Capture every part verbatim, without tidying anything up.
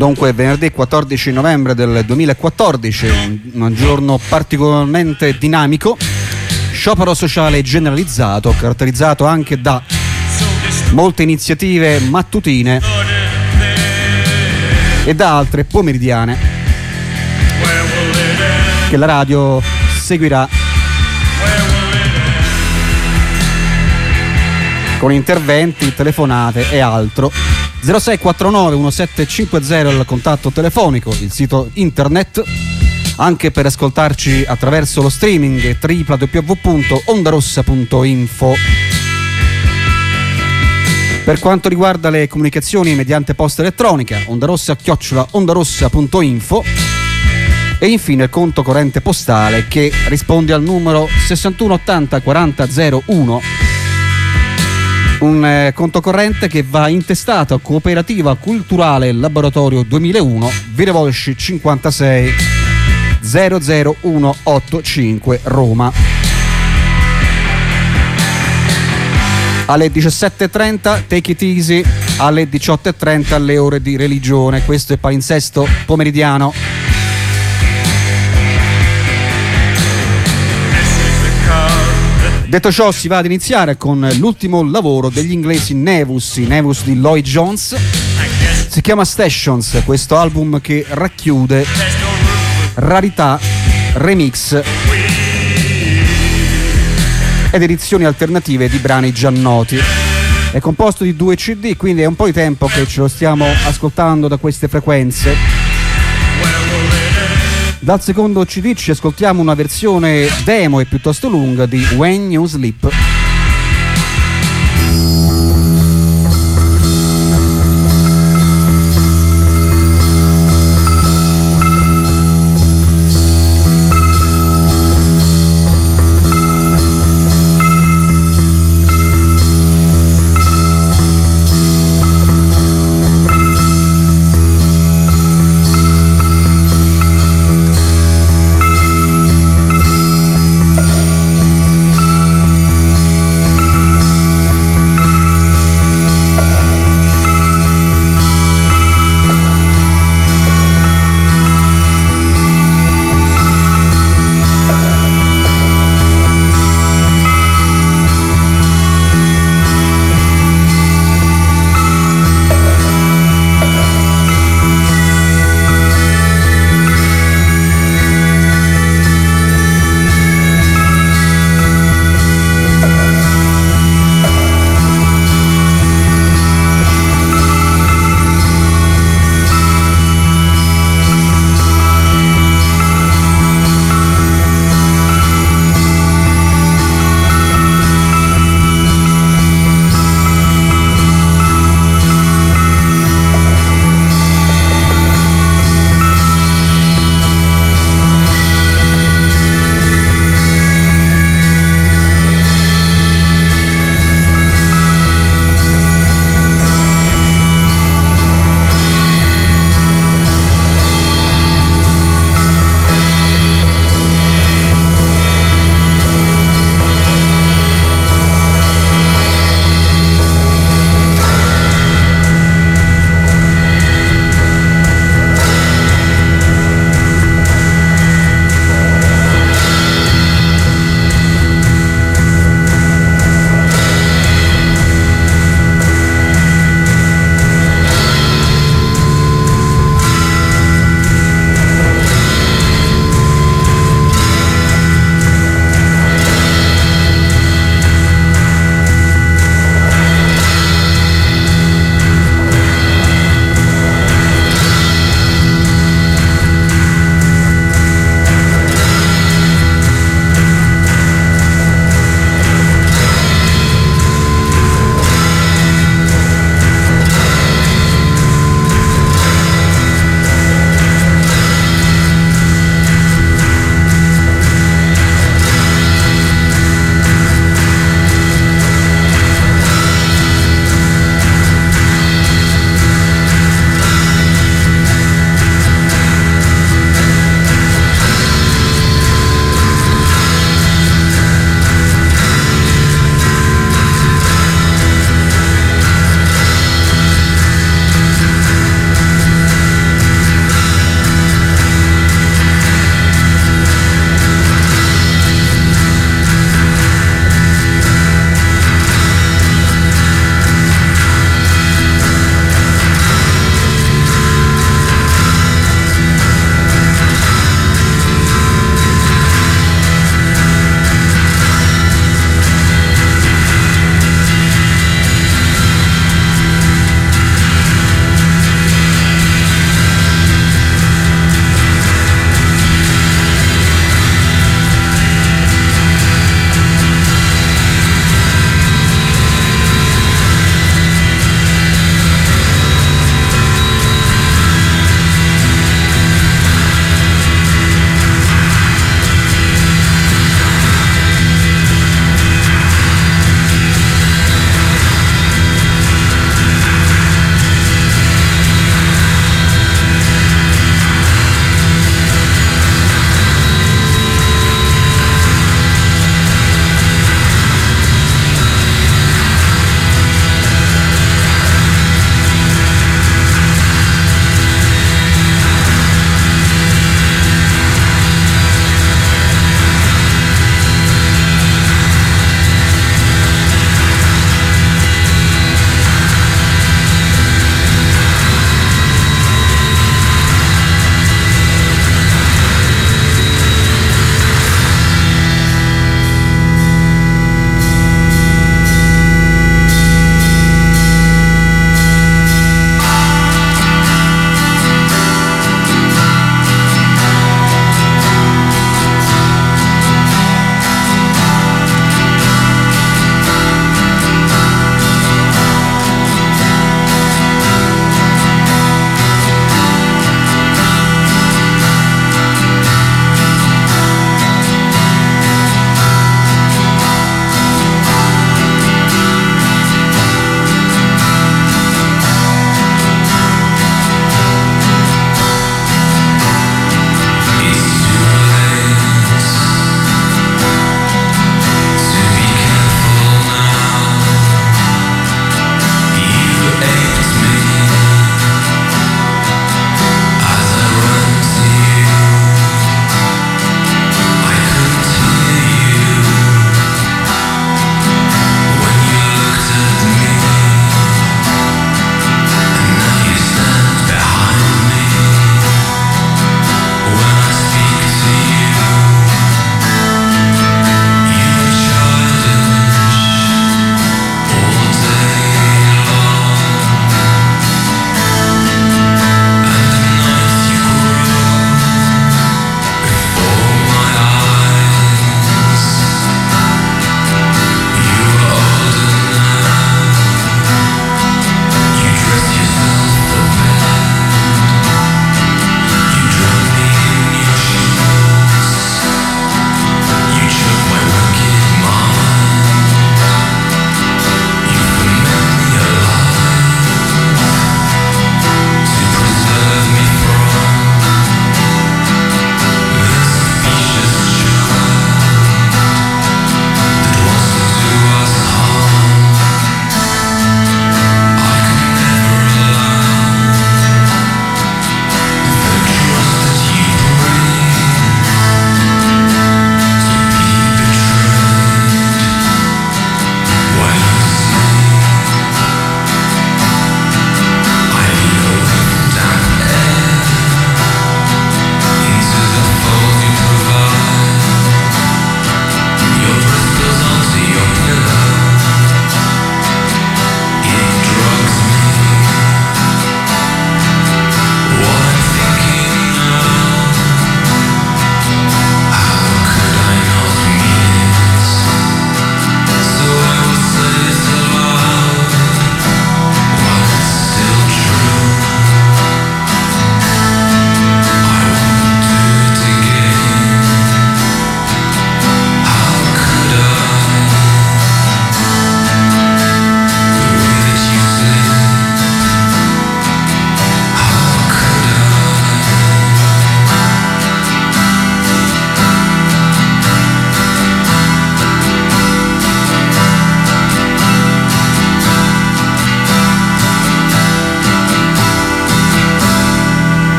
Dunque venerdì quattordici novembre del duemilaquattordici, un giorno particolarmente dinamico, sciopero sociale generalizzato, caratterizzato anche da molte iniziative mattutine e da altre pomeridiane che la radio seguirà con interventi, telefonate e altro. zero sei quattro nove uno sette cinque zero il contatto telefonico, il sito internet, anche per ascoltarci attraverso lo streaming w w w punto ondarossa punto info. Per quanto riguarda le comunicazioni mediante posta elettronica, ondarossa chiocciola ondarossa punto info, e infine il conto corrente postale che risponde al numero sessantuno ottanta quaranta zero uno. Un eh, conto corrente che va intestato a Cooperativa Culturale Laboratorio duemilauno, Via Volsci cinquantasei, zero zero uno otto cinque, Roma. Alle diciassette e trenta Take It Easy, alle diciotto e trenta le ore di religione. Questo è palinsesto pomeridiano. Detto ciò, si va ad iniziare con l'ultimo lavoro degli inglesi Nevus, i Nevus di Lloyd Jones. Si chiama Stations, questo album che racchiude rarità, remix ed edizioni alternative di brani già noti. È composto di due C D, quindi è un po' di tempo che ce lo stiamo ascoltando da queste frequenze. Dal secondo C D ci ascoltiamo una versione demo e piuttosto lunga di When You Sleep.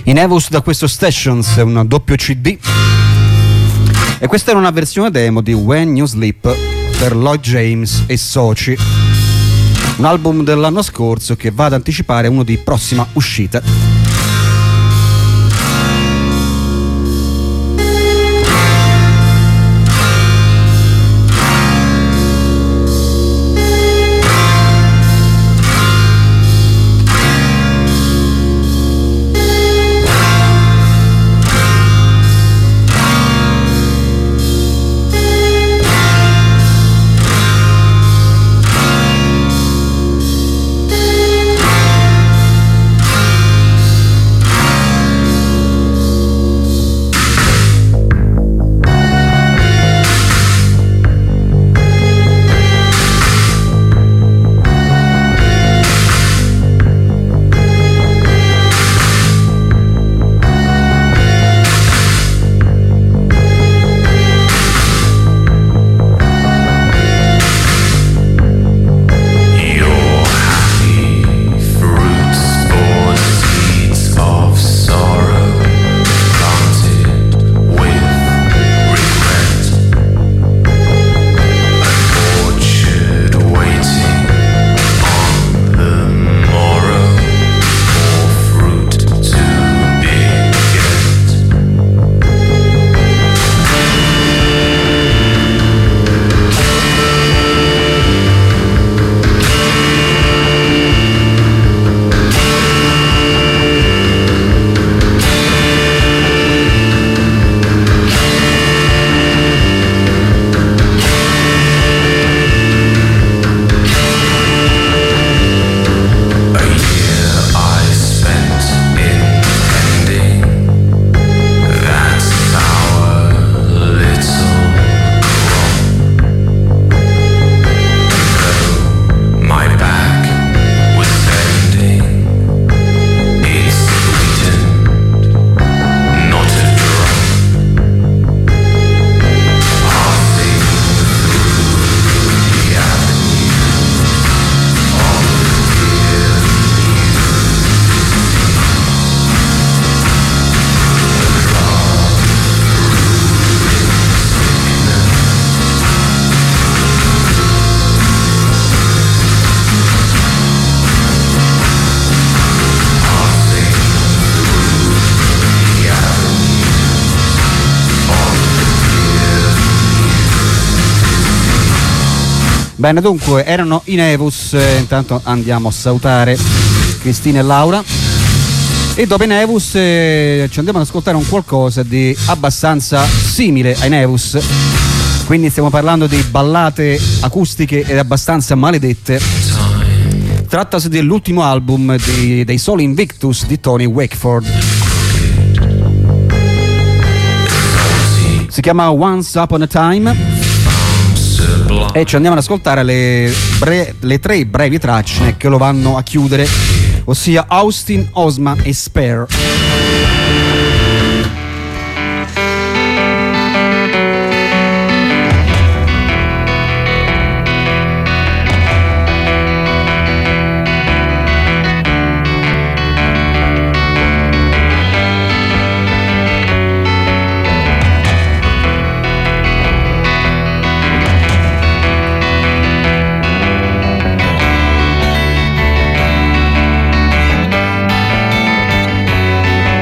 I Nevus da questo Stations, un doppio C D, e questa era una versione demo di When You Sleep per Lloyd James e Soci, un album dell'anno scorso che va ad anticipare uno di prossima uscita. Bene, dunque erano i Nevus. Eh, intanto andiamo a salutare Cristina e Laura, e dopo i Nevus eh, ci andiamo ad ascoltare un qualcosa di abbastanza simile ai Nevus, quindi stiamo parlando di ballate acustiche ed abbastanza maledette. Trattasi dell'ultimo album di, dei Soli Invictus di Tony Wakeford, si chiama Once Upon a Time, e ci andiamo ad ascoltare le, bre- le tre brevi tracce che lo vanno a chiudere, ossia Austin, Osma e Spare. Thank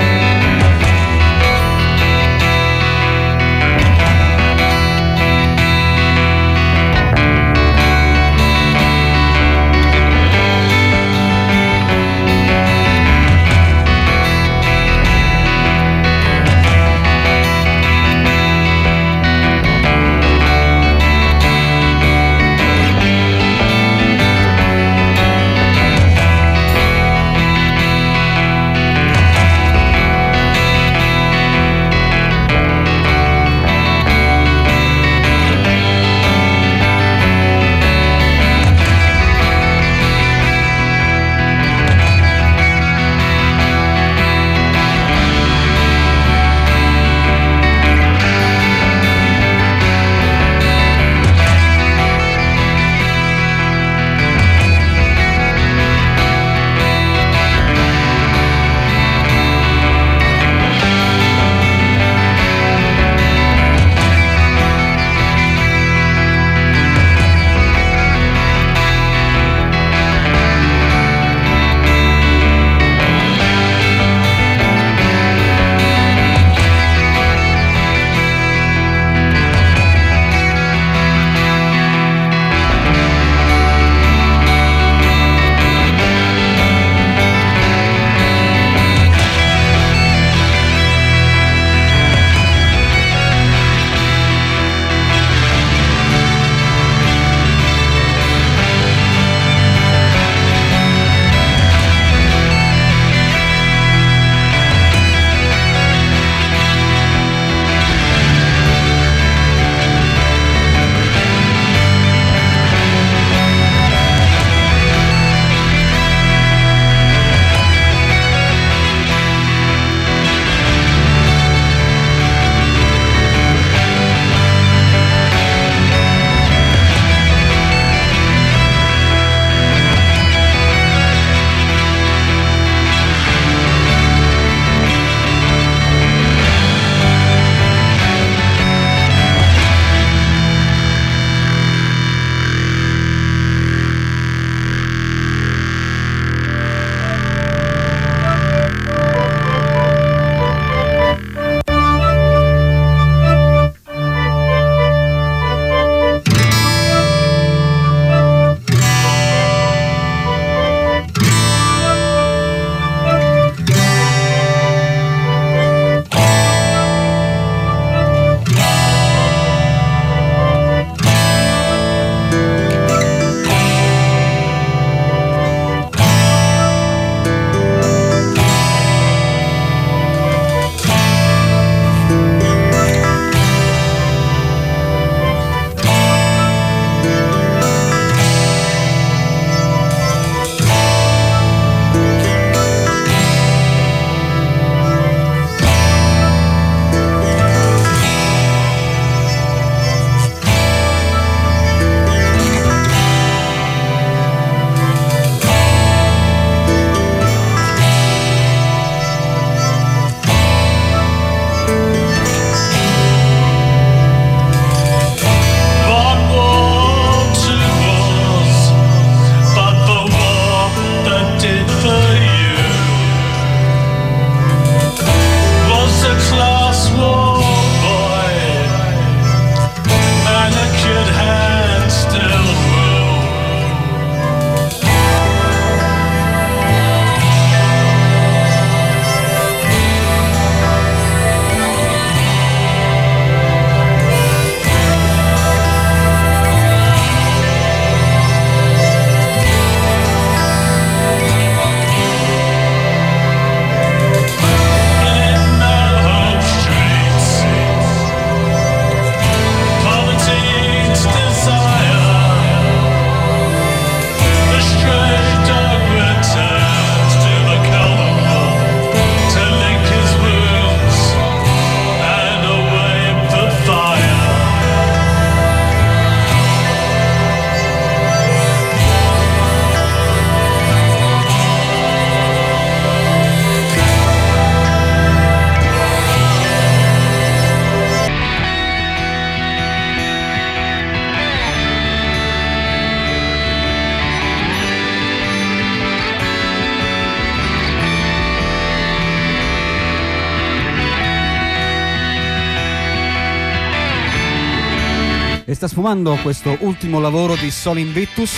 sta sfumando questo ultimo lavoro di Sol Invictus.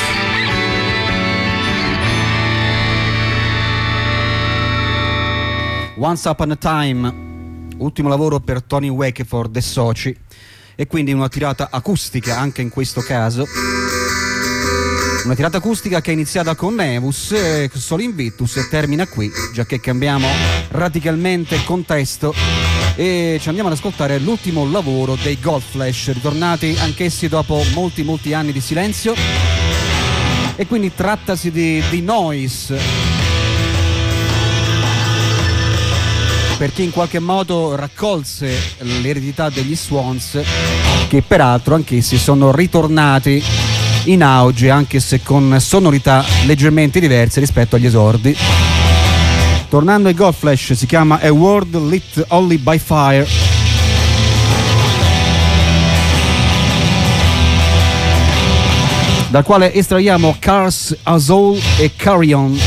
Once Upon a Time, ultimo lavoro per Tony Wakeford e soci, e quindi una tirata acustica anche in questo caso. Una tirata acustica che è iniziata con Nevus, eh, Sol Invictus, e termina qui, già che cambiamo radicalmente contesto e ci andiamo ad ascoltare l'ultimo lavoro dei Godflesh, ritornati anch'essi dopo molti molti anni di silenzio, e quindi trattasi di, di Noise, per chi in qualche modo raccolse l'eredità degli Swans, che peraltro anch'essi sono ritornati in auge, anche se con sonorità leggermente diverse rispetto agli esordi. Tornando ai Godflesh, si chiama A World Lit Only by Fire, dal quale estraiamo Cars, A Soul e Carry On.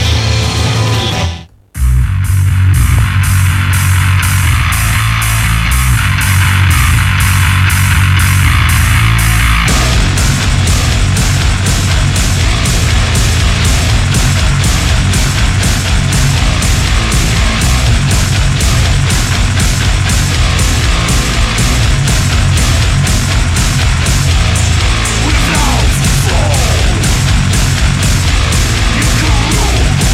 Without fall, you could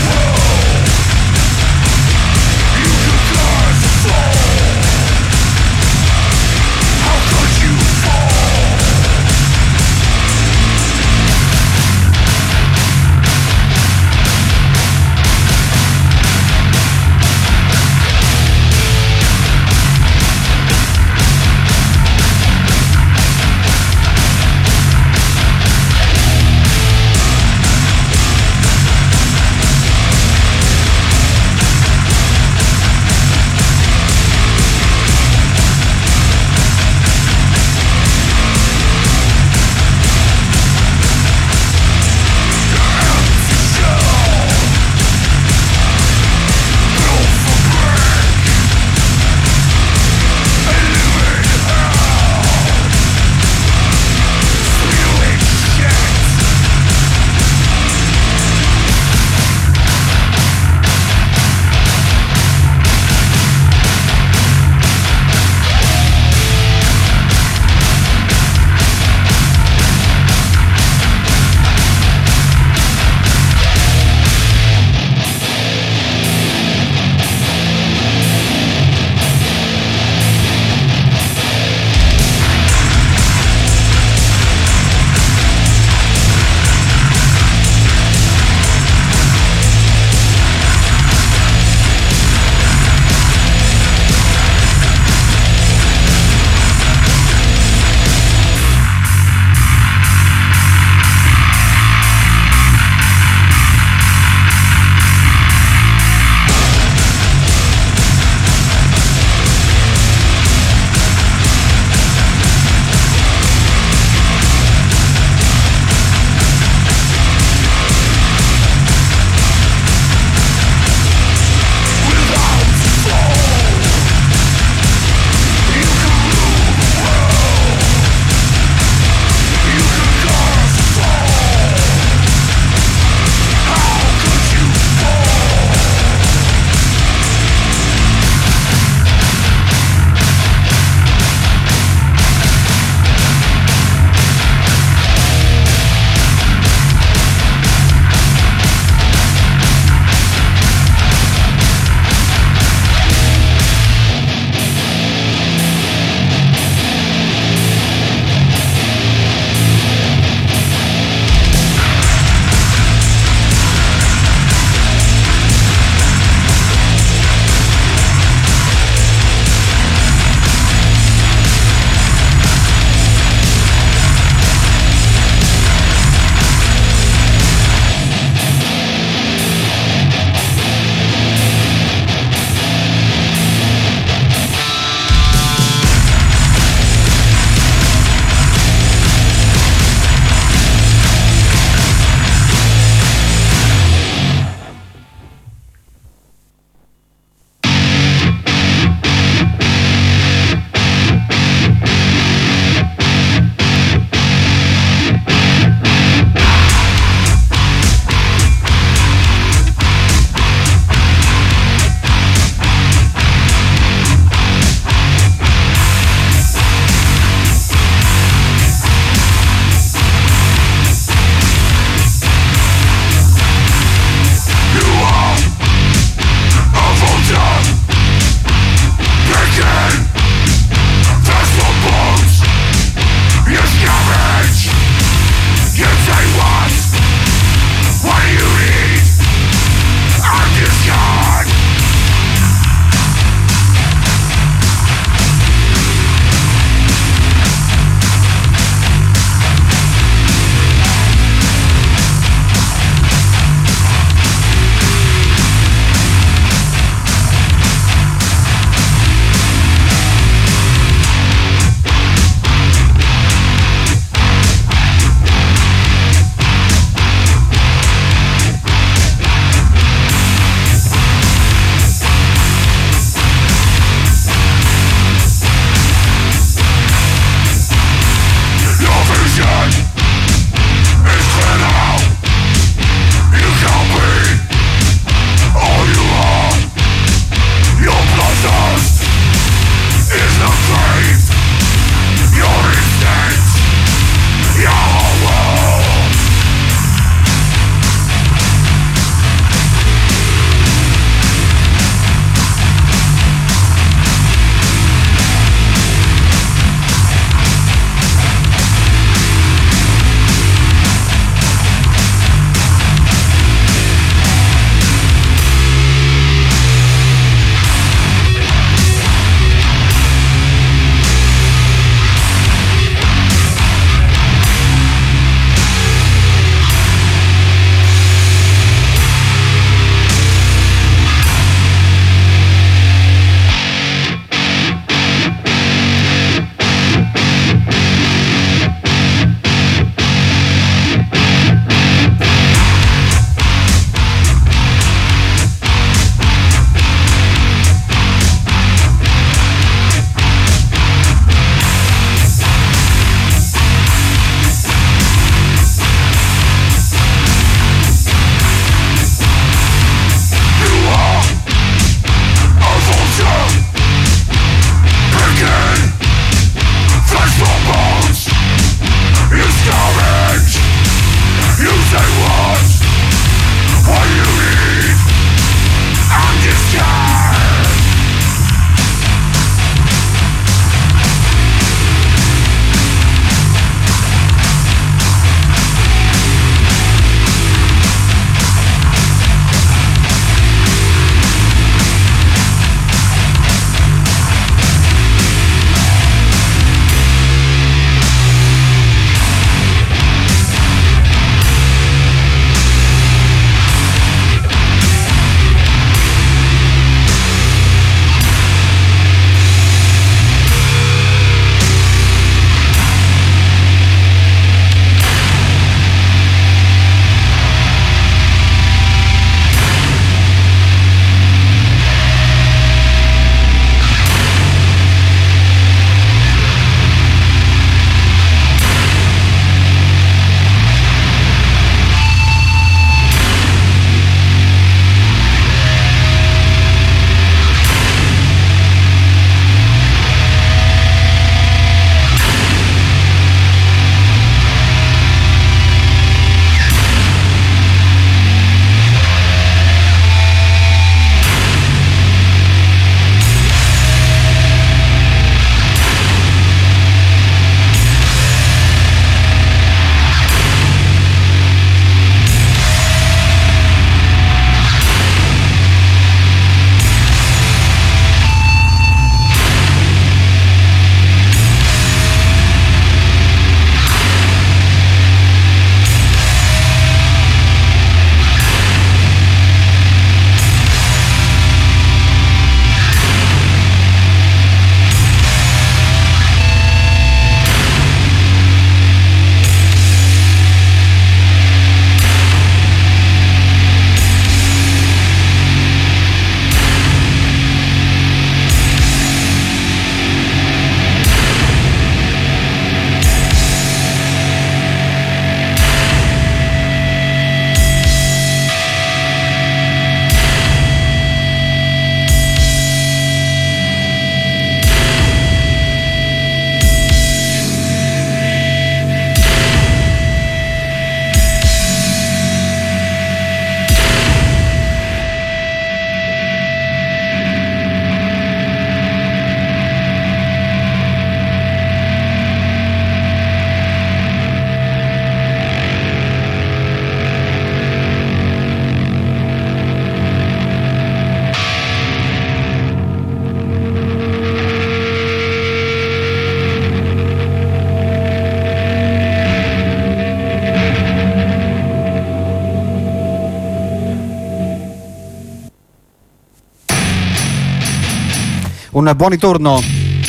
Un buon ritorno.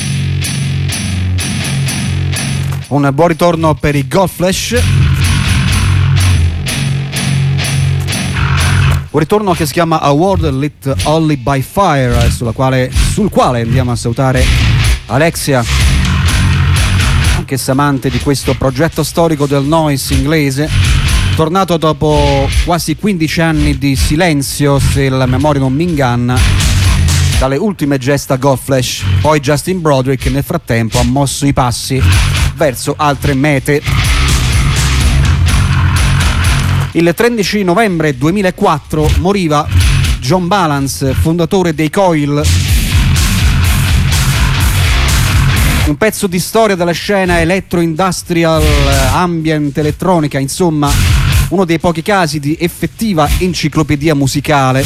Un buon ritorno per i Godflesh. Un ritorno che si chiama A World Lit Only by Fire, sulla quale, sul quale andiamo a salutare Alexia, anch'essa amante di questo progetto storico del noise inglese, tornato dopo quasi quindici anni di silenzio, se la memoria non mi inganna, dalle ultime gesta Godflesh. Poi Justin Broderick nel frattempo ha mosso i passi verso altre mete. Il tredici novembre duemilaquattro moriva John Balance, fondatore dei Coil, un pezzo di storia della scena electro-industrial, ambient, elettronica, insomma uno dei pochi casi di effettiva enciclopedia musicale.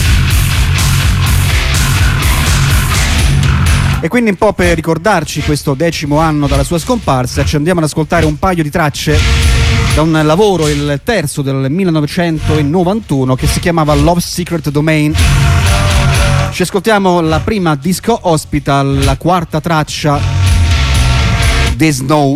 E quindi un po' per ricordarci questo decimo anno dalla sua scomparsa ci andiamo ad ascoltare un paio di tracce da un lavoro, il terzo del millenovecentonovantuno, che si chiamava Love Secret Domain. Ci ascoltiamo la prima, Disco Hospital, la quarta traccia, The Snow.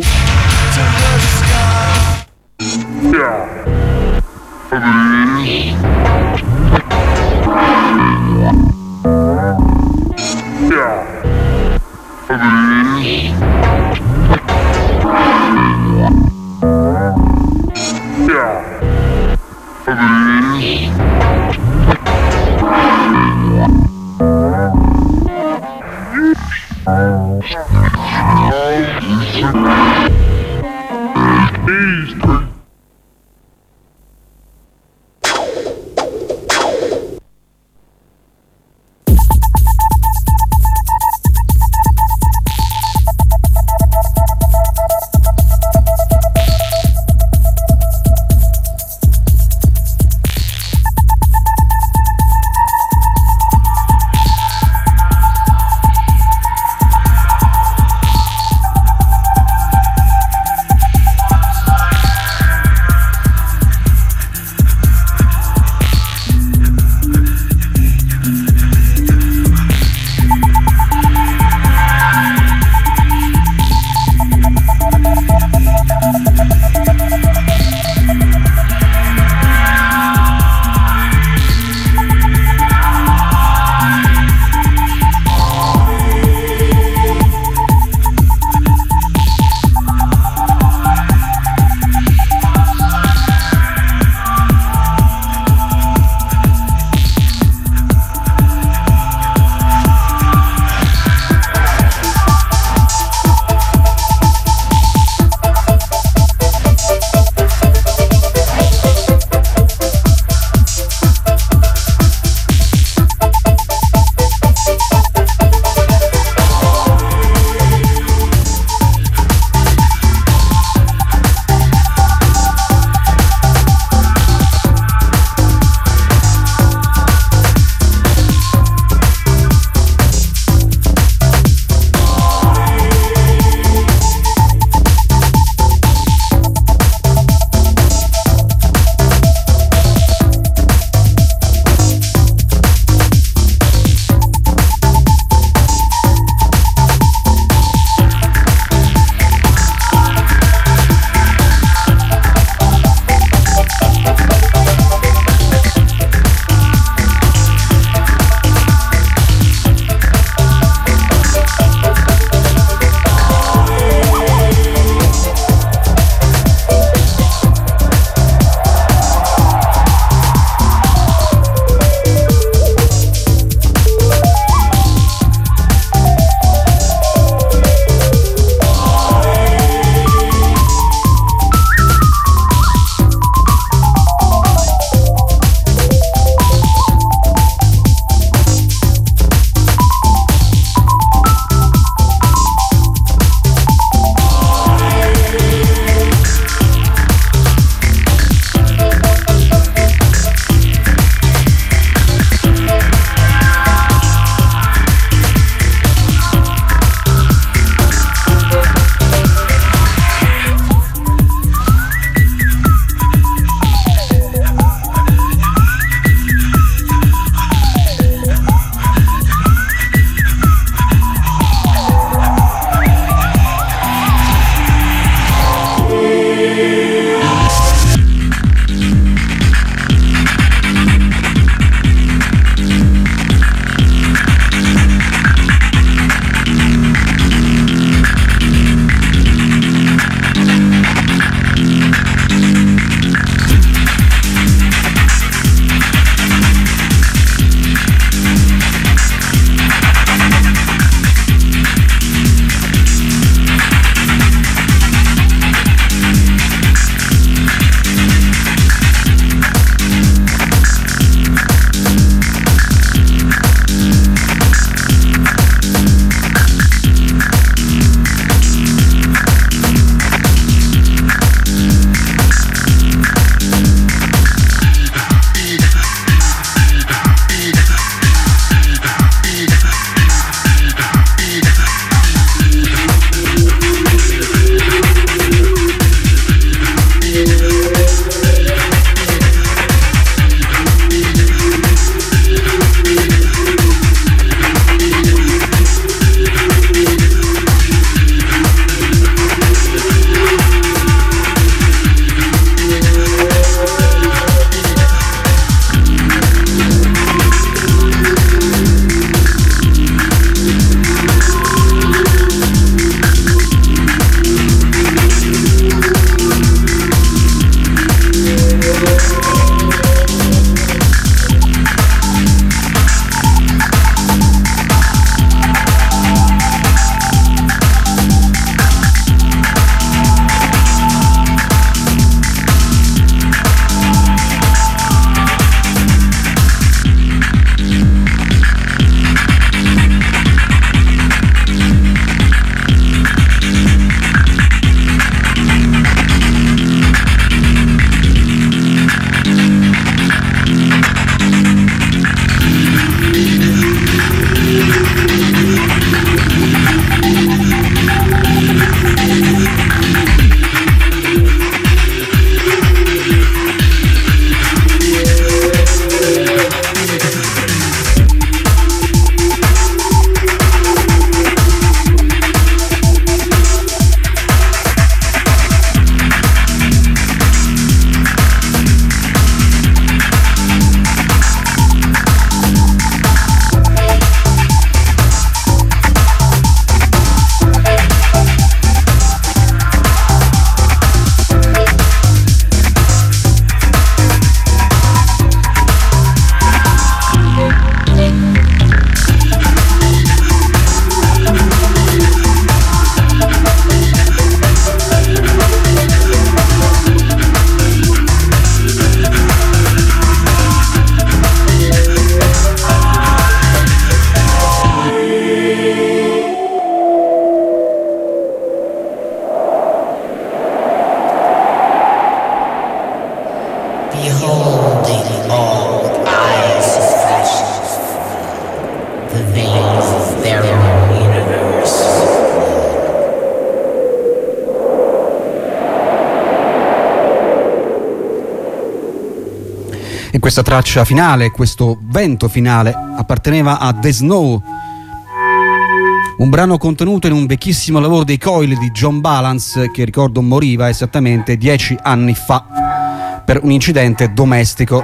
Questa traccia finale, questo vento finale, apparteneva a The Snow, un brano contenuto in un vecchissimo lavoro dei Coil di John Balance, che ricordo moriva esattamente dieci anni fa per un incidente domestico.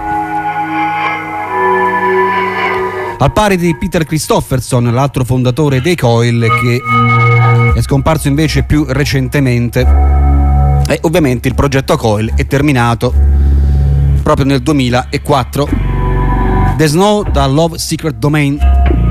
Al pari di Peter Christopherson, l'altro fondatore dei Coil, che è scomparso invece più recentemente, e ovviamente il progetto Coil è terminato proprio nel duemilaquattro. The Snow da Love Secret Domain.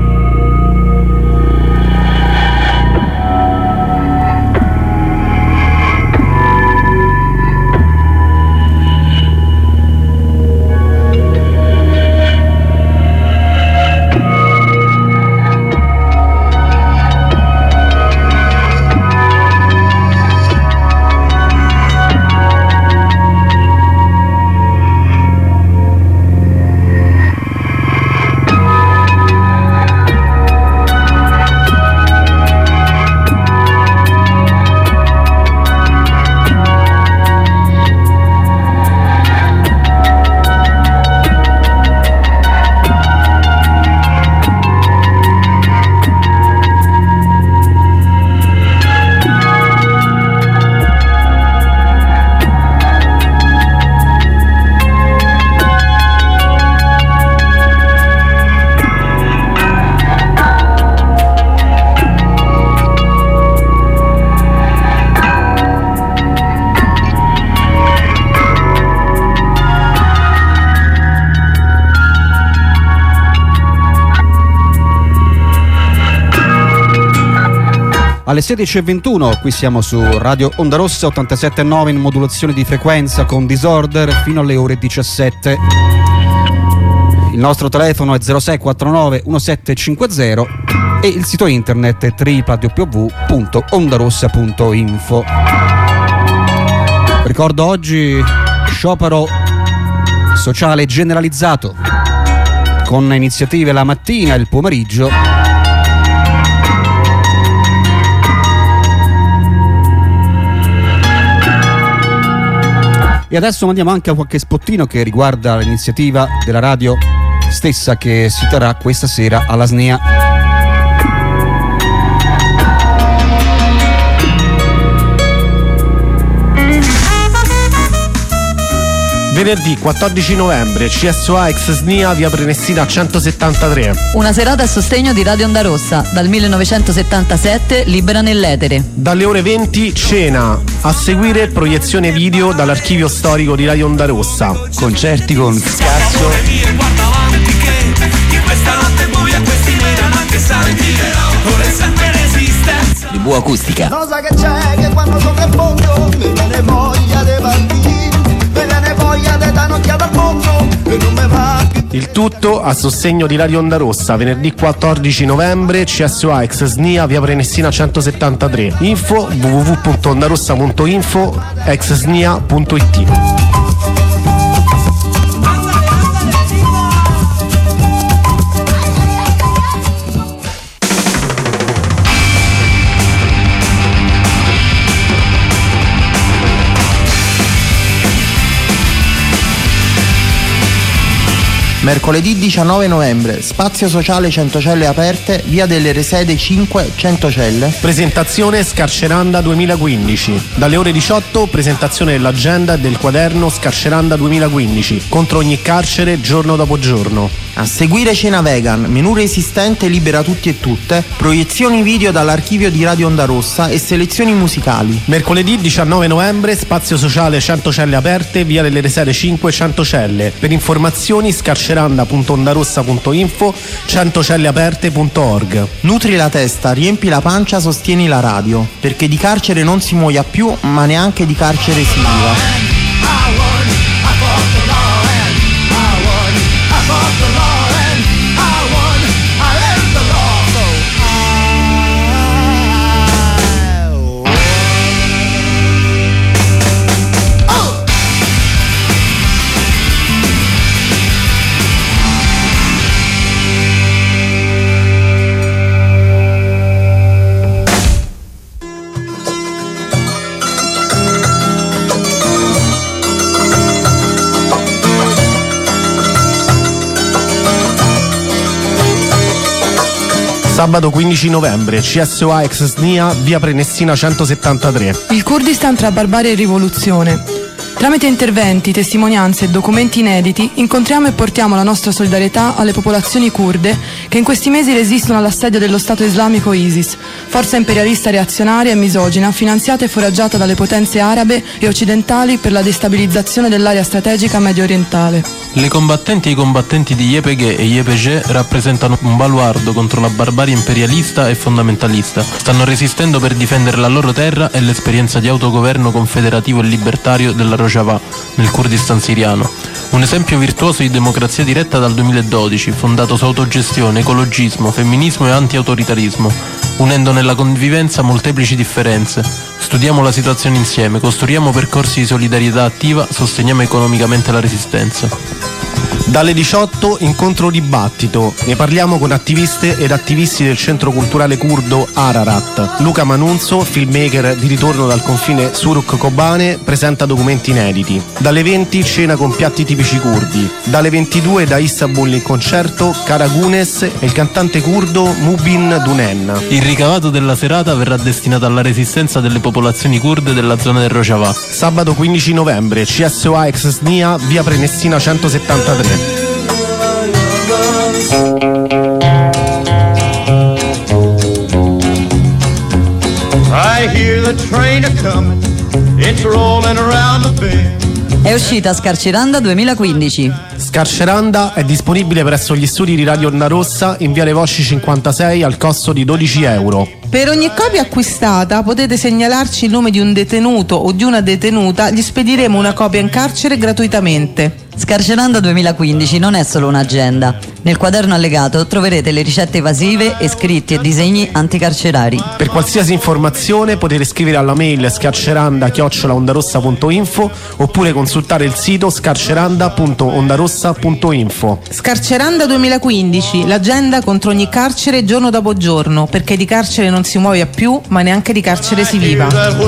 Alle sedici e ventuno, qui siamo su Radio Onda Rossa ottantasette virgola nove in modulazione di frequenza con Disorder fino alle ore diciassette. Il nostro telefono è zero sei quattro nove uno sette cinque zero e il sito internet è w w w punto ondarossa punto info. Ricordo oggi sciopero sociale generalizzato con iniziative la mattina e il pomeriggio. E adesso mandiamo anche a qualche spottino che riguarda l'iniziativa della radio stessa che si terrà questa sera alla S N E A. Venerdì quattordici novembre, C S O A ex S N I A via Prenestina centosettantatré. Una serata a sostegno di Radio Onda Rossa, dal millenovecentosettantasette libera nell'etere. Dalle ore venti cena, a seguire proiezione video dall'archivio storico di Radio Onda Rossa. Concerti con Scarso, di buona acustica. Cosa che c'è che quando sono nel mondo mi viene voglia di partire, mi viene voglia di dare un'occhiata al mondo e non mi va più. Il tutto a sostegno di Radio Onda Rossa, venerdì quattordici novembre, C S O A ex S N I A via Prenestina centosettantatré. Info w w w punto ondarossa punto info, ex S N I A punto it. Mercoledì diciannove novembre, spazio sociale Centocelle aperte, via delle Resede cinque, Centocelle. Presentazione Scarceranda duemilaquindici. Dalle ore diciotto, presentazione dell'agenda e del quaderno Scarceranda duemilaquindici. Contro ogni carcere, giorno dopo giorno. A seguire cena vegan, menù resistente libera tutti e tutte, proiezioni video dall'archivio di Radio Onda Rossa e selezioni musicali. Mercoledì diciannove novembre, spazio sociale Centocelle aperte, via delle Resede cinque, Centocelle. Per informazioni scarceranda punto ondarossa punto info, centocelleaperte punto org. Nutri la testa, riempi la pancia, sostieni la radio, perché di carcere non si muoia più, ma neanche di carcere si viva. Sabato quindici novembre, C S O A ex S N I A, via Prenestina centosettantatré. Il Kurdistan tra barbarie e rivoluzione. Tramite interventi, testimonianze e documenti inediti incontriamo e portiamo la nostra solidarietà alle popolazioni kurde che in questi mesi resistono all'assedio dello Stato islamico ISIS, forza imperialista reazionaria e misogina finanziata e foraggiata dalle potenze arabe e occidentali per la destabilizzazione dell'area strategica medio orientale. Le combattenti e i combattenti di Y P G e Y P G rappresentano un baluardo contro la barbarie imperialista e fondamentalista. Stanno resistendo per difendere la loro terra e l'esperienza di autogoverno confederativo e libertario della Rojava, nel Kurdistan siriano. Un esempio virtuoso di democrazia diretta dal duemiladodici, fondato su autogestione, ecologismo, femminismo e anti-autoritarismo, unendo nella convivenza molteplici differenze. Studiamo la situazione insieme, costruiamo percorsi di solidarietà attiva, sosteniamo economicamente la resistenza. Dalle diciotto incontro dibattito, ne parliamo con attiviste ed attivisti del centro culturale curdo Ararat. Luca Manunzo, filmmaker di ritorno dal confine Suruk-Kobane, presenta documenti inediti. Dalle venti cena con piatti tipici curdi. Dalle ventidue da Istanbul in concerto Karagunes e il cantante curdo Mubin Dunen. Il ricavato della serata verrà destinato alla resistenza delle popolazioni kurde della zona del Rojava. Sabato quindici novembre, C S O A ex S N I A, via Prenestina centosettantatré. I hear the train a-comin', it's rollin' around the bend. È uscita Scarceranda duemilaquindici. Scarceranda è disponibile presso gli studi di Radio Onda Rossa in Viale Vosci cinquantasei al costo di dodici euro. Per ogni copia acquistata potete segnalarci il nome di un detenuto o di una detenuta, gli spediremo una copia in carcere gratuitamente. Scarceranda duemilaquindici non è solo un'agenda. Nel quaderno allegato troverete le ricette evasive e scritti e disegni anticarcerari. Per qualsiasi informazione potete scrivere alla mail scarceranda chiocciola ondarossa punto info oppure consultare il sito scarceranda punto ondarossa punto info. Scarceranda duemilaquindici, l'agenda contro ogni carcere giorno dopo giorno, perché di carcere non si muove più, ma neanche di carcere si viva.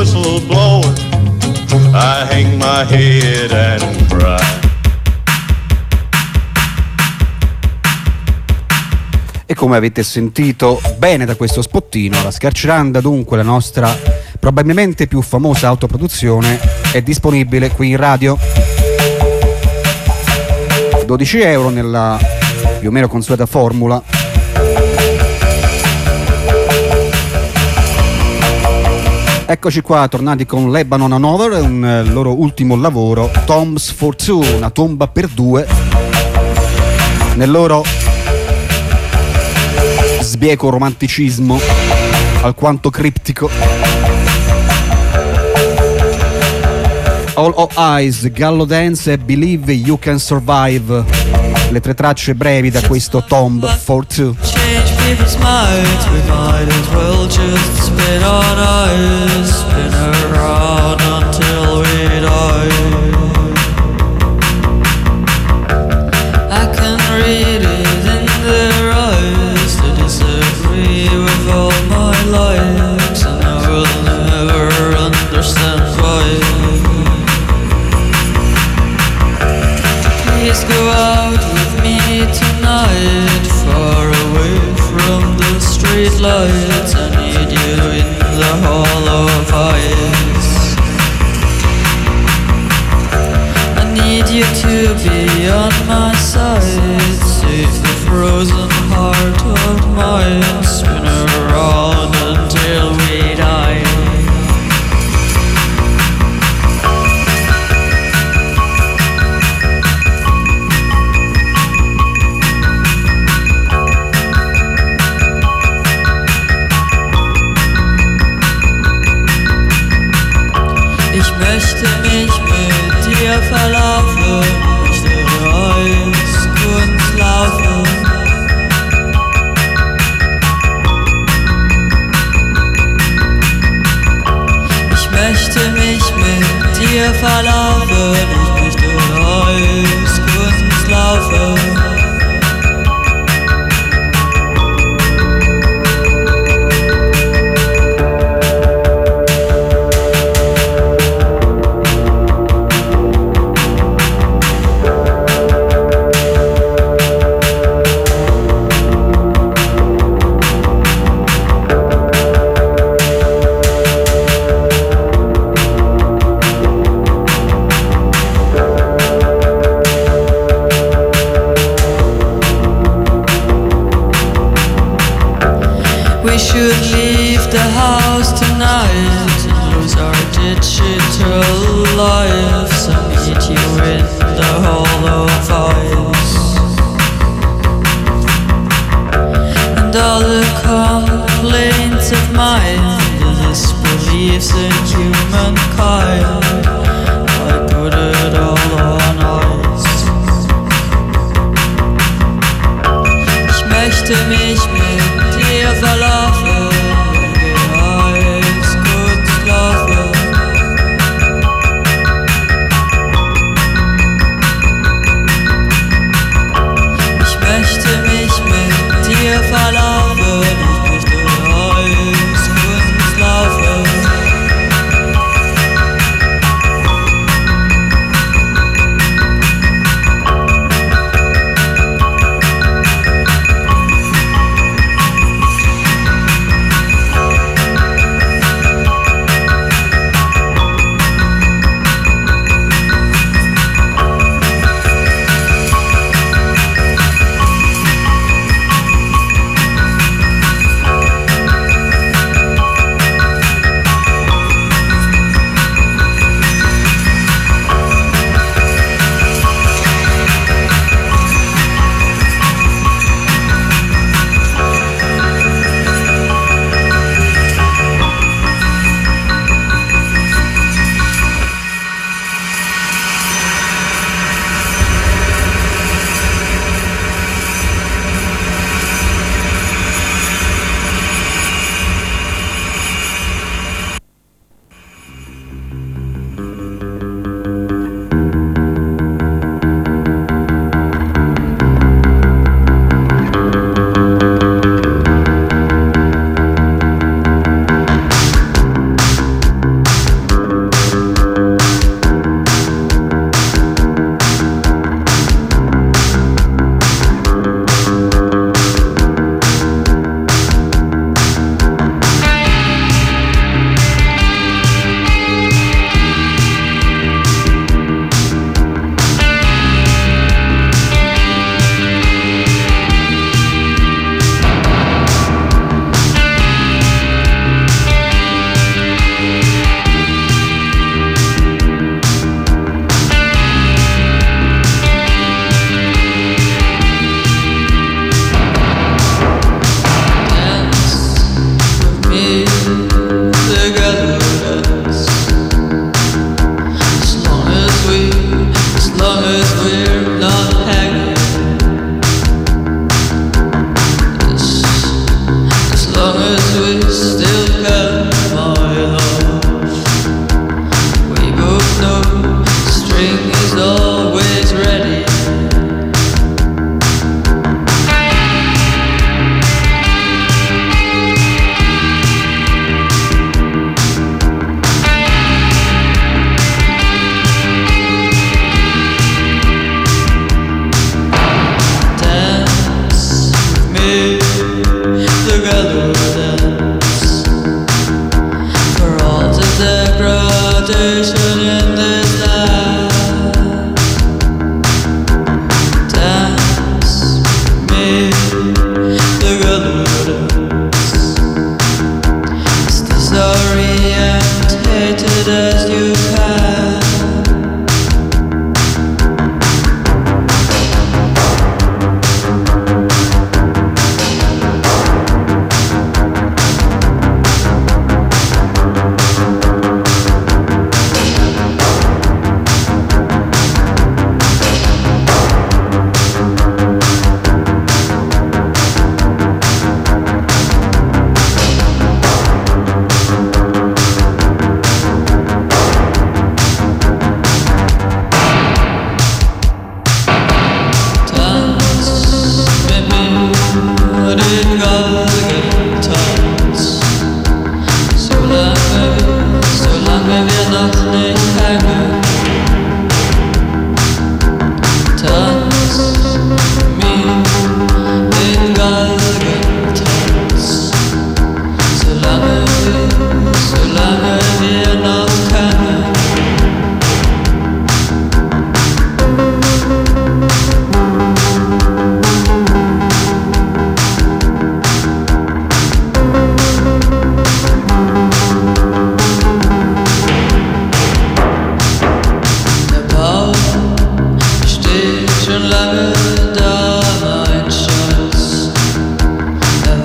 E come avete sentito bene da questo spottino, la Scarceranda, dunque la nostra probabilmente più famosa autoproduzione, è disponibile qui in radio. dodici euro nella più o meno consueta formula. Eccoci qua, tornati con Lebanon Hanover, un loro ultimo lavoro, Tombs for Two, una tomba per due, nel loro sbieco romanticismo alquanto criptico. All of Eyes, Gallo Dance e Believe You Can Survive, le tre tracce brevi da questo Tomb for Two. People's minds, we might as well just spin on eyes, spin around until we die. I can read it in their eyes, to disagree with all my lives, and I will never understand why. Please go out with me tonight, far away from the street lights. I need you in the hall of ice. I need you to be on my side, save the frozen heart of mine, spin around until we die. Ich möchte mich mit dir verlaufen, möchte Eiskunst laufen. we should leave the house tonight and lose our digital lives and meet you in the hall of ice. And all the complaints of mine, the disbeliefs in humankind, I put it all on ice. Ich möchte mich mit dir verlaufen, Eis kurz laufen. Ich möchte mich mit dir verlaufen, ich möchte Eis kurz laufen.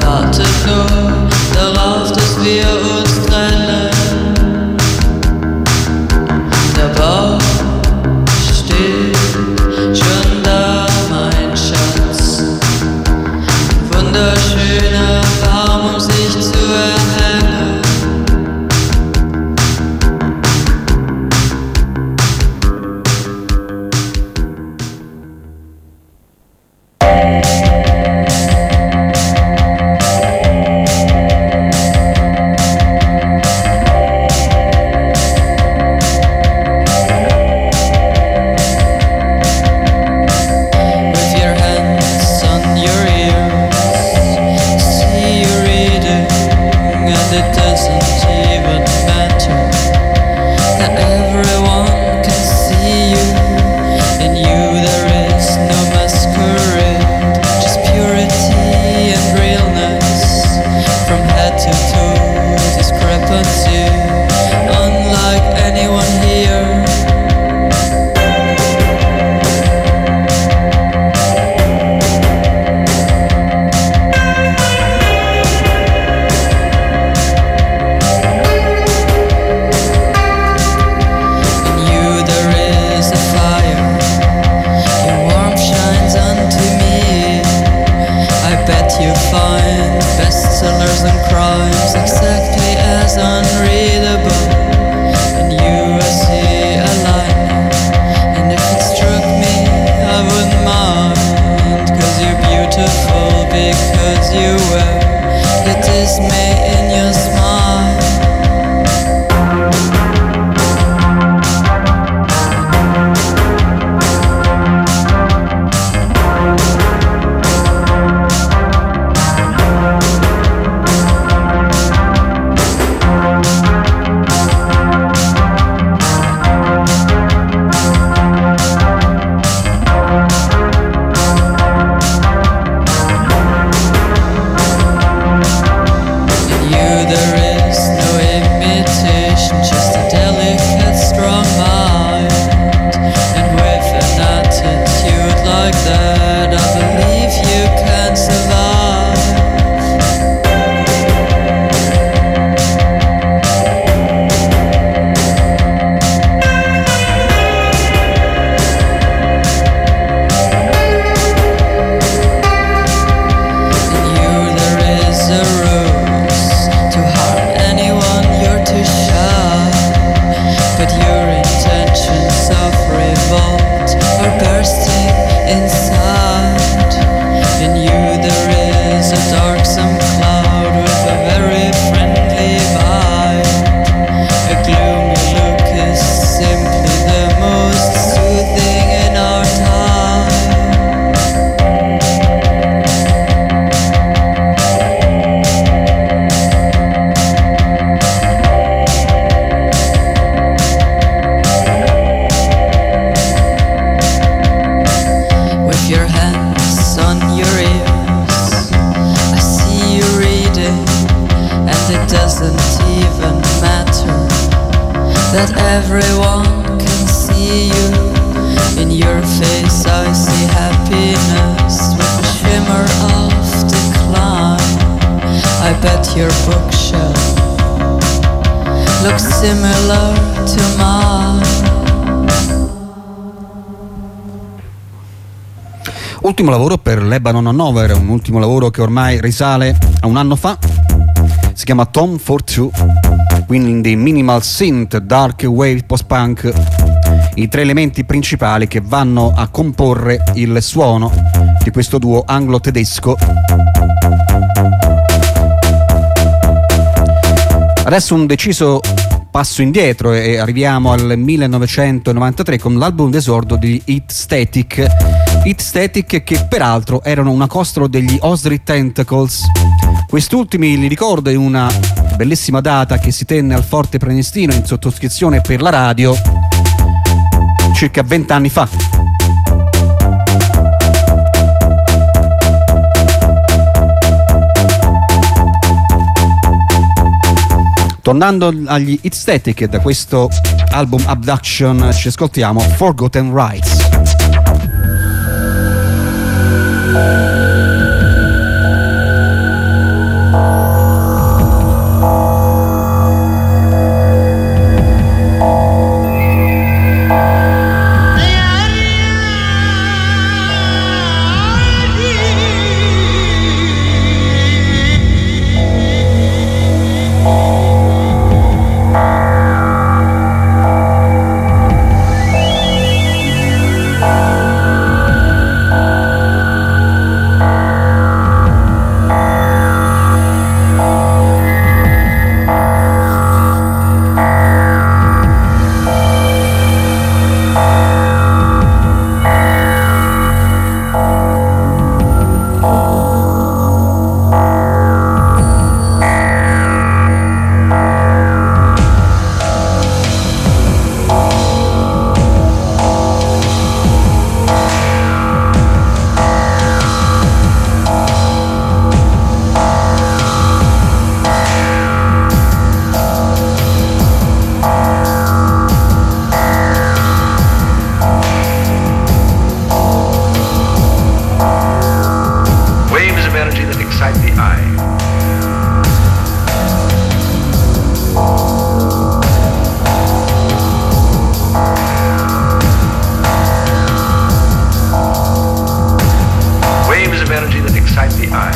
wartet nur darauf, dass wir uns trennen. Der Bauch steht schon da, mein Schatz. Wunderschöner Baum, um sich zu erhängen. That everyone can see you. In your face I see happiness with a shimmer of decline. I bet your bookshelf looks similar to mine. Ultimo lavoro per Lebanon Nover, un ultimo lavoro che ormai risale a un anno fa. Si chiama Tom for Two, quindi minimal synth, dark wave, post-punk, i tre elementi principali che vanno a comporre il suono di questo duo anglo-tedesco. Adesso un deciso passo indietro e arriviamo al millenovecentonovantatré con l'album d'esordio di Hit Static. Hit Static che peraltro erano una costro degli Osric Tentacles. Quest'ultimi, li ricordo, è una bellissima data che si tenne al Forte Prenestino in sottoscrizione per la radio circa vent'anni fa. Tornando agli Hit Static, da questo album Abduction ci ascoltiamo Forgotten Rights. excite the eye. Waves of energy that excite the eye.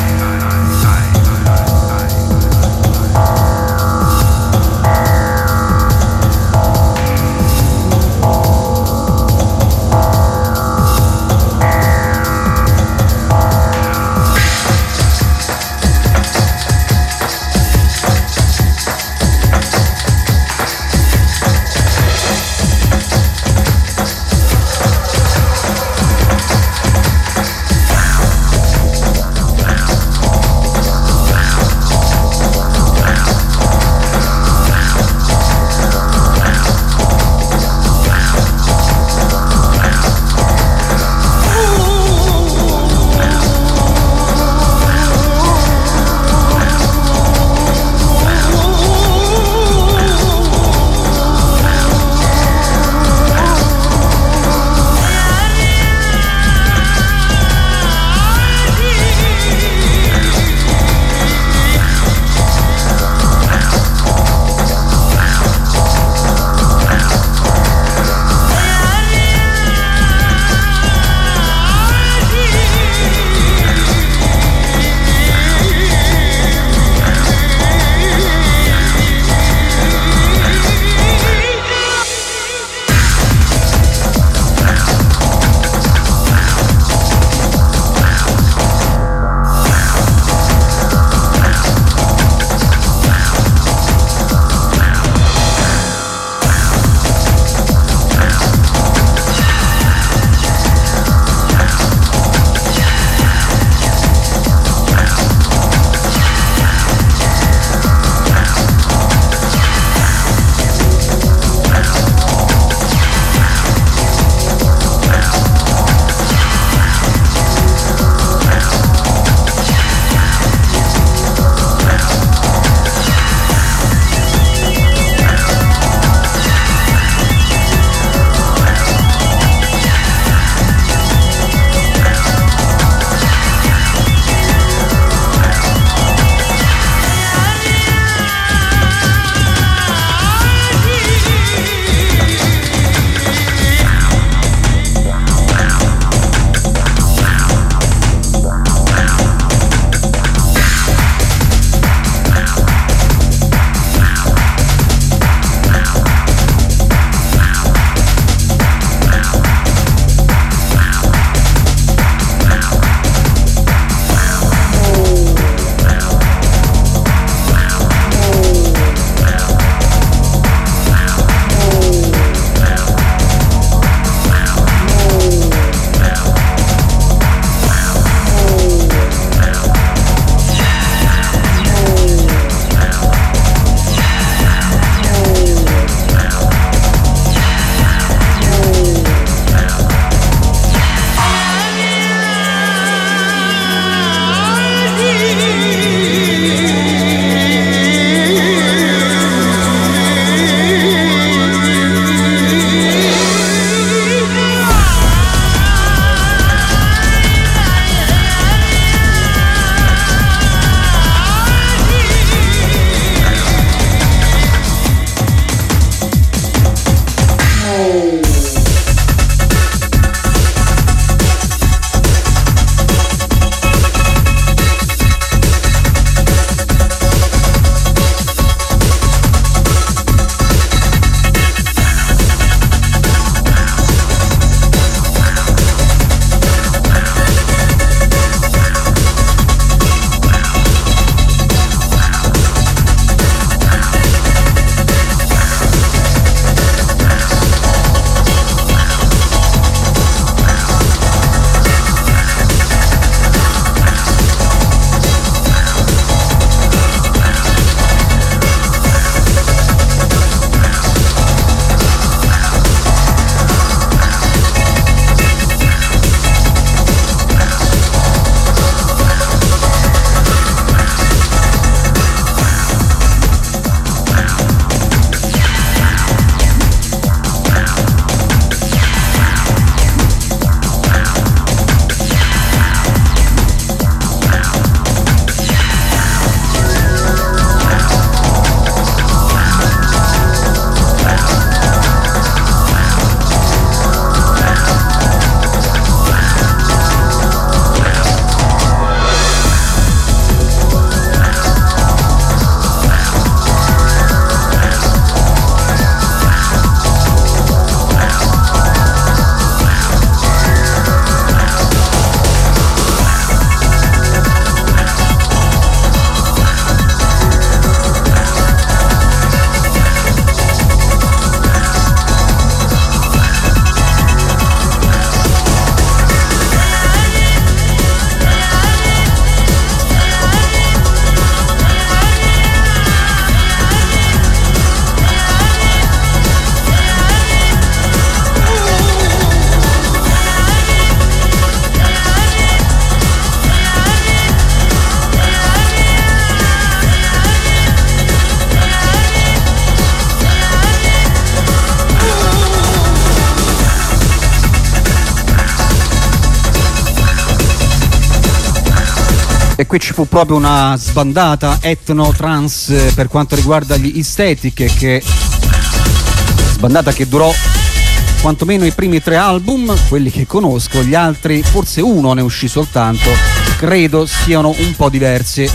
E qui ci fu proprio una sbandata etno-trance per quanto riguarda gli Aesthetic, che sbandata che durò quantomeno i primi tre album, quelli che conosco. Gli altri, forse uno ne uscì soltanto, credo siano un po' diversi.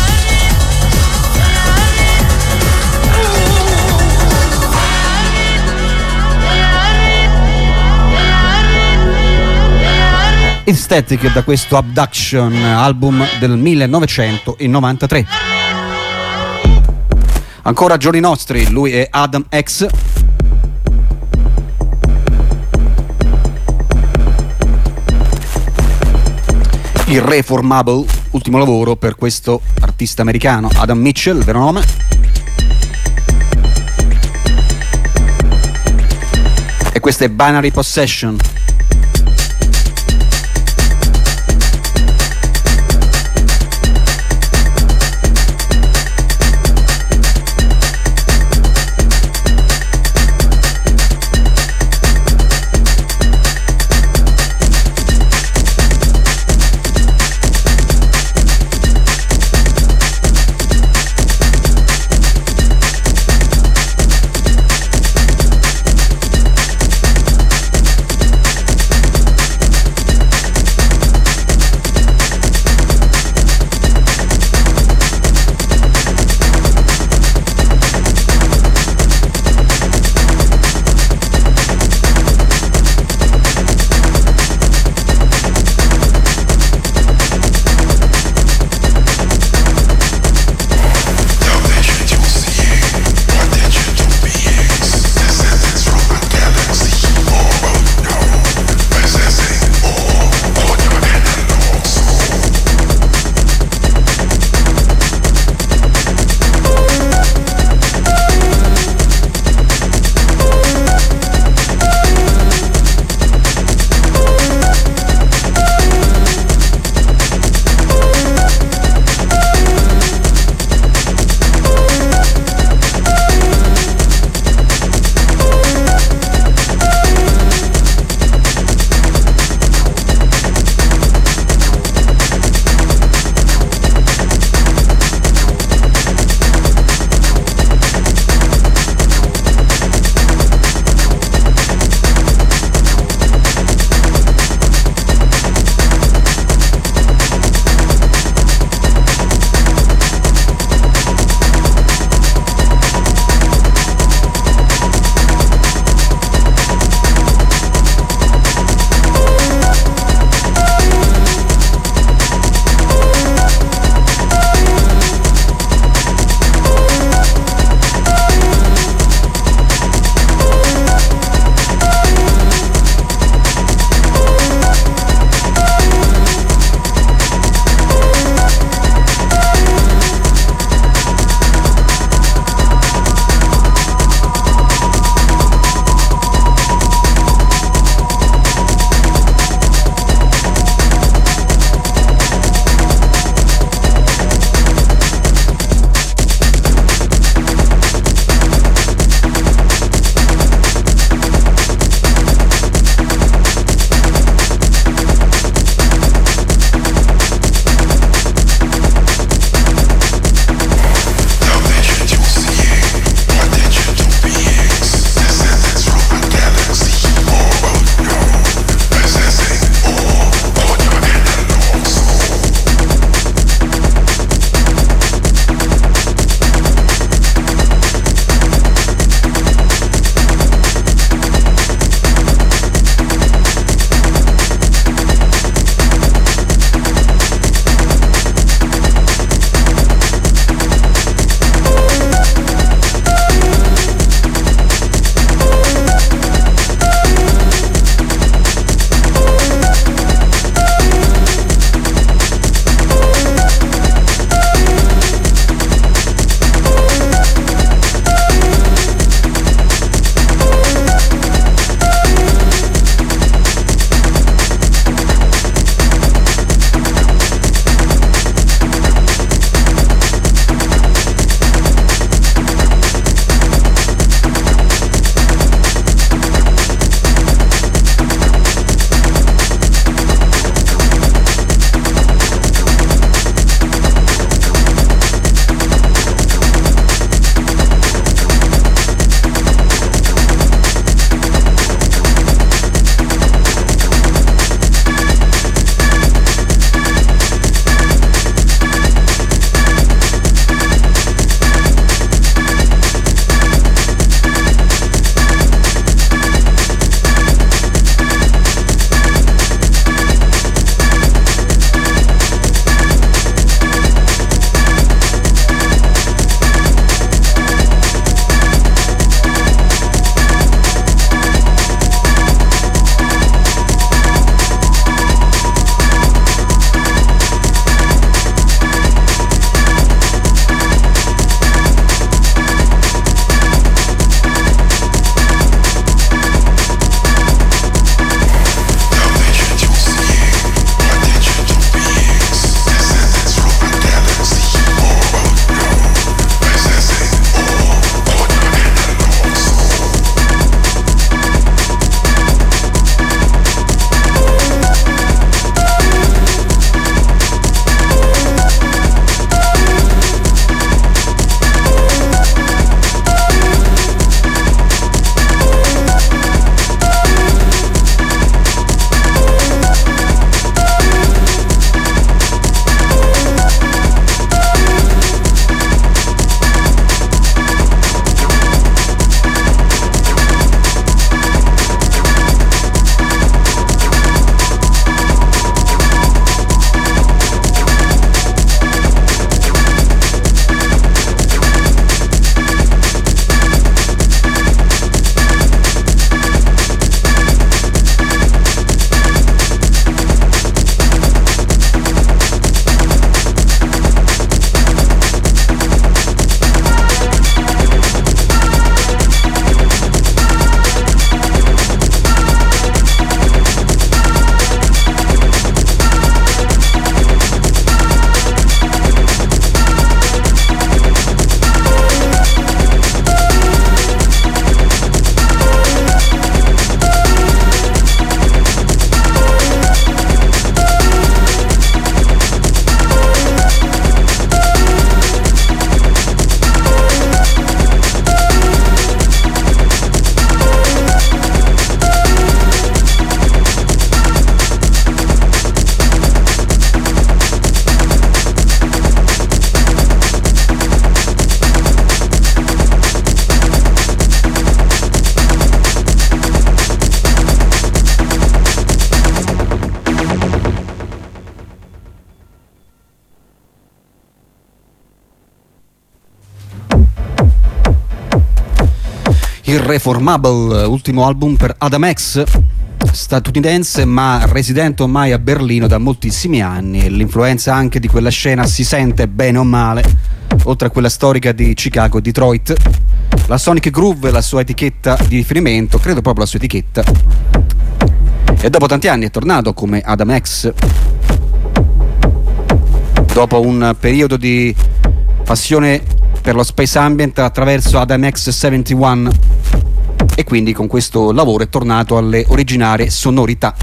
Aesthetic da questo Abduction, album del millenovecentonovantatré. Ancora giorni nostri, lui è Adam X. Irreformable, ultimo lavoro per questo artista americano, Adam Mitchell, vero nome. E questa è Binary Possession. Irreformable, ultimo album per Adam X, statunitense ma residente ormai a Berlino da moltissimi anni, e l'influenza anche di quella scena si sente bene o male, oltre a quella storica di Chicago e Detroit. La Sonic Groove è la sua etichetta di riferimento, credo proprio la sua etichetta, e dopo tanti anni è tornato come Adam X, dopo un periodo di passione per lo space ambient attraverso Adam X settantuno, e quindi con questo lavoro è tornato alle originarie sonorità.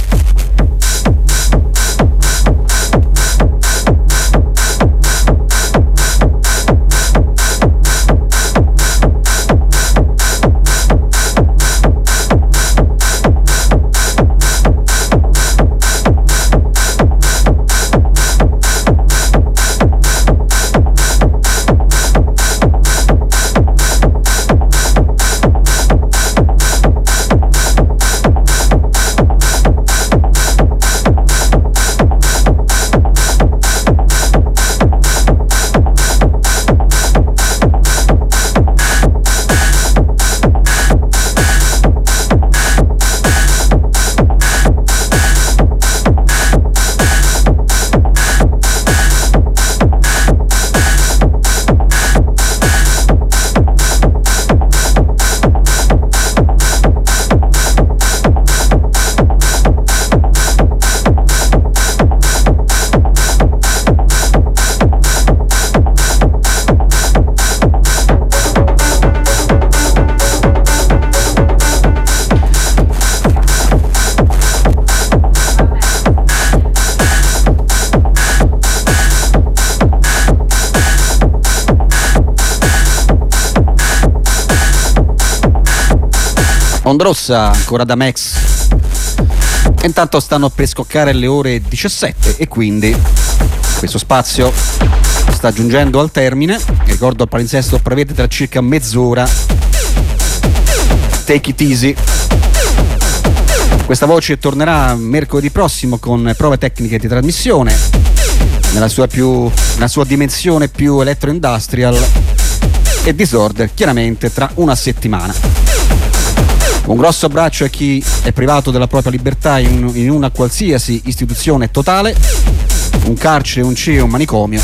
Onda Rossa, ancora da Max. E intanto stanno per scoccare le ore diciassette e quindi questo spazio sta giungendo al termine. Ricordo al palinsesto prevede tra circa mezz'ora Take It Easy. Questa voce tornerà mercoledì prossimo con prove tecniche di trasmissione nella sua, più, nella sua dimensione più electro-industrial, e Disorder chiaramente tra una settimana. Un grosso abbraccio a chi è privato della propria libertà in, in una qualsiasi istituzione totale, un carcere, un C I E, un manicomio.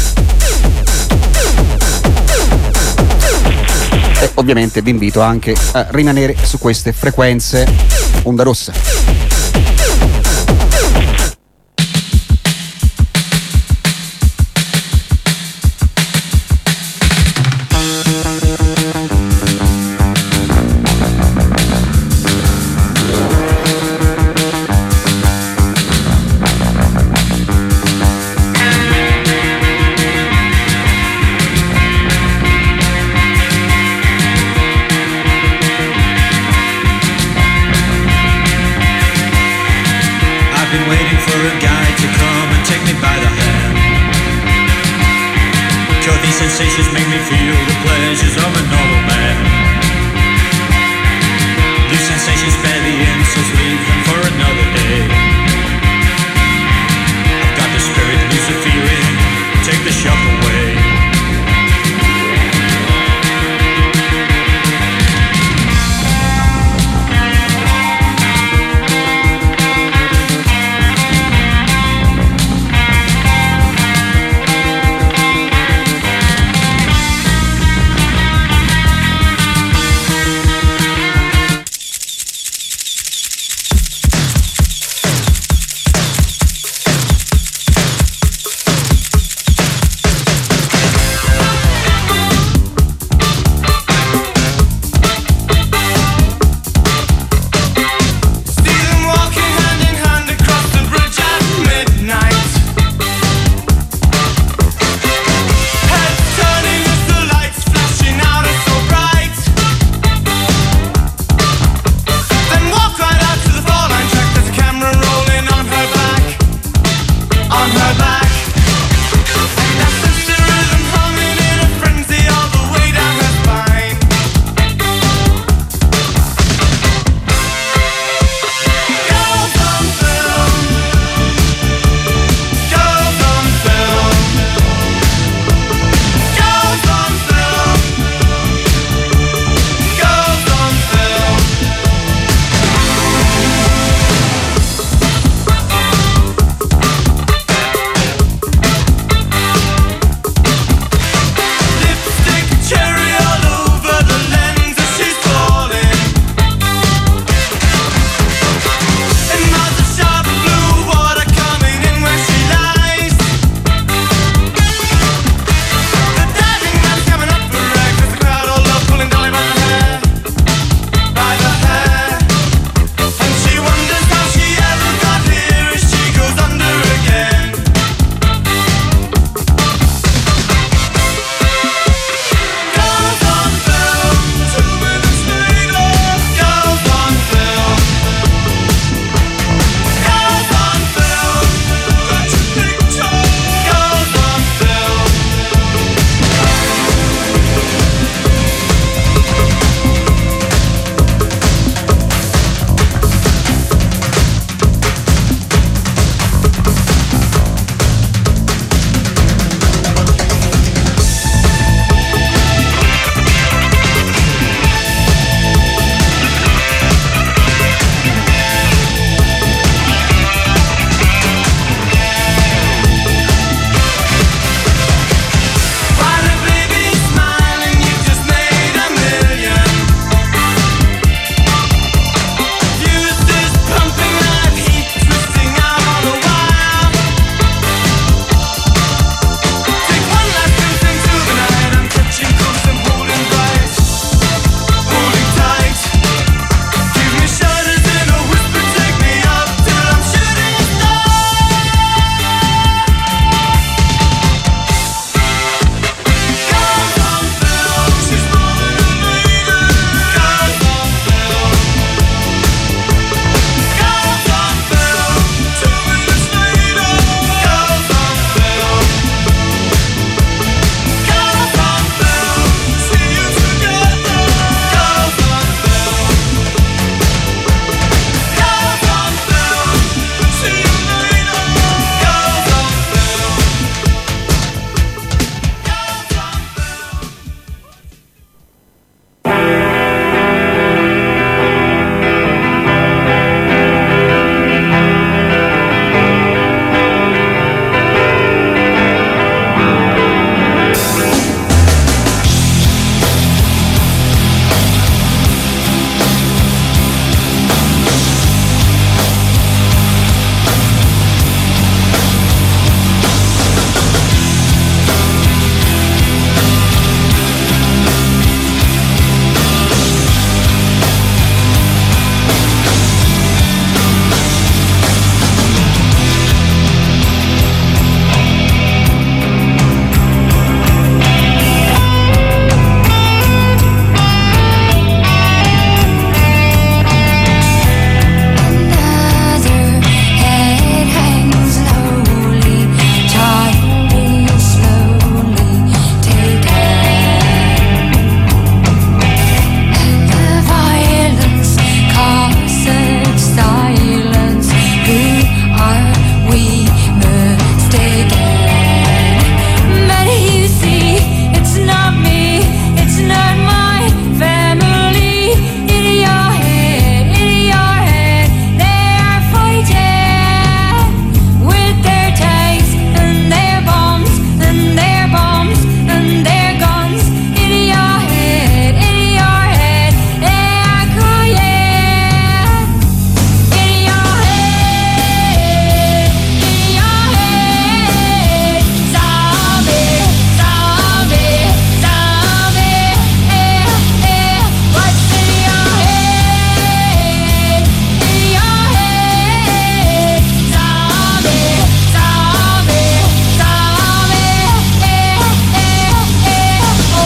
E ovviamente vi invito anche a rimanere su queste frequenze. Onda Rossa. Sensations make me feel the pleasures of a normal man. These sensations spare the insults, leave them for another day. I've got the spirit, Luciferian, take the shuffle.